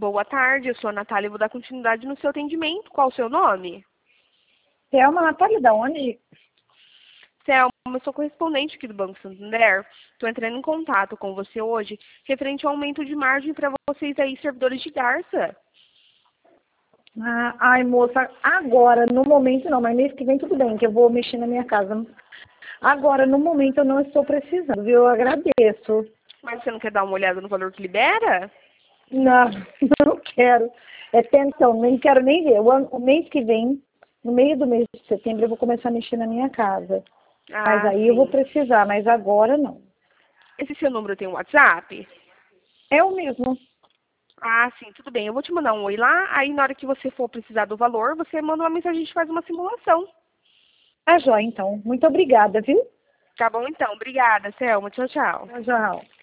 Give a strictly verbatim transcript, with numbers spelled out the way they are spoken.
Boa tarde, eu sou a Natália e vou dar continuidade no seu atendimento. Qual o seu nome? Thelma, Natália, da onde? Selma, eu sou correspondente aqui do Banco Santander. Estou entrando em contato com você hoje referente ao aumento de margem para vocês aí, servidores de Garça. Ah, ai, moça, agora, no momento não, mas mês que vem tudo bem, que eu vou mexer na minha casa. Agora, no momento, eu não estou precisando, viu? Eu agradeço. Mas você não quer dar uma olhada no valor que libera? Não, não quero. É pensão, nem quero nem ver. O, ano, o mês que vem, no meio do mês de setembro, eu vou começar a mexer na minha casa. Ah, Mas aí sim. eu vou precisar, mas agora não. Esse seu número tem um WhatsApp? É o mesmo. Ah, sim, tudo bem. Eu vou te mandar um oi lá, aí na hora que você for precisar do valor, você manda uma mensagem, a gente faz uma simulação. Tá joia, então. Muito obrigada, viu? Tá bom, então. Obrigada, Selma. Tchau, tchau. Tchau, tchau.